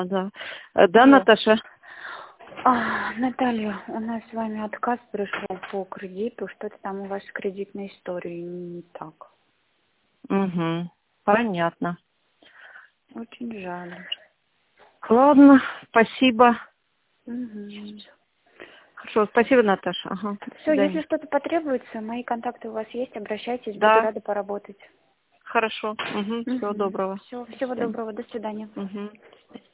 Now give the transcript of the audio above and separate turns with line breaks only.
Да, да,
Алло.
Наташа.
Наталья, у нас с вами отказ пришел по кредиту. Что-то там у вас с кредитной историей не так.
Угу. Понятно.
Очень жаль.
Ладно, спасибо.
Угу.
Хорошо, спасибо, Наташа. Ага, до
Все, если
свидания.
что-то потребуется, мои контакты у вас есть, обращайтесь, буду
Да,
рада поработать.
хорошо. Угу. Всего
Угу.
доброго.
Все,
До
всего
свидания.
доброго, до свидания.
Угу.